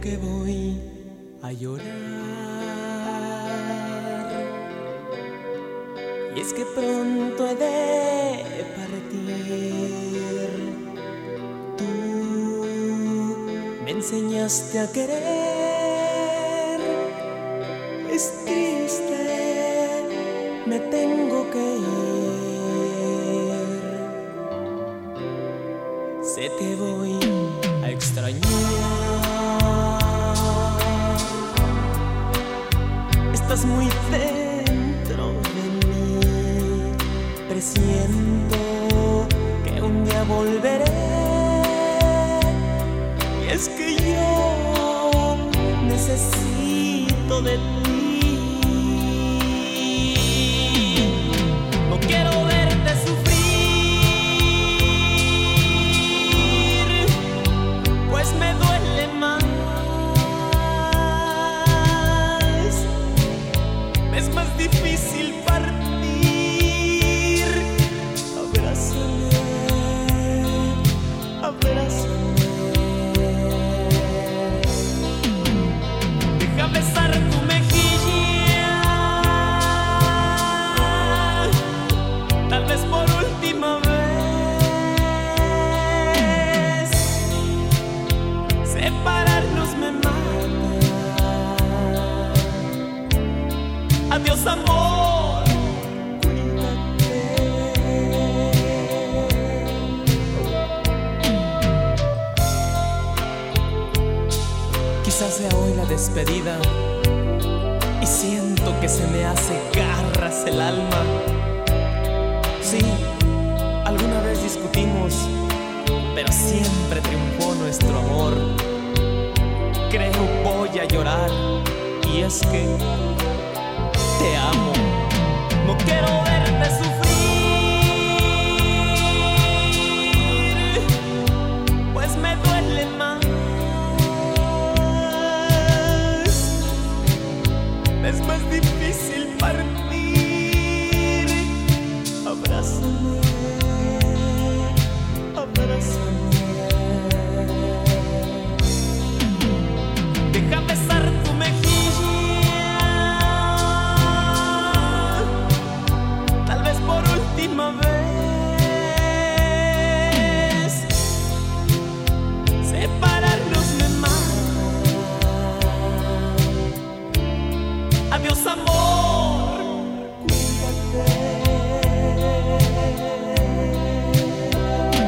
que voy a llorar. Y es que pronto he de partir. Tú me enseñaste a querer. Es triste, me tengo que ir. Sé que voy a extrañar. Estás muy dentro de mí. Presiento que un día volveré. Y es que yo necesito de ti. No quiero verte sufrir, pues me duele más. Es más difícil partir. Abrázame, abrázame. Deja besar tu mejilla, tal vez por última vez. Separarnos me mata. Adiós, amor, cuídate. Quizás sea hoy la despedida y siento que se me hace garras el alma. Sí, alguna vez discutimos, pero siempre triunfó nuestro amor. Creo voy a llorar y es que te amo. No quiero ver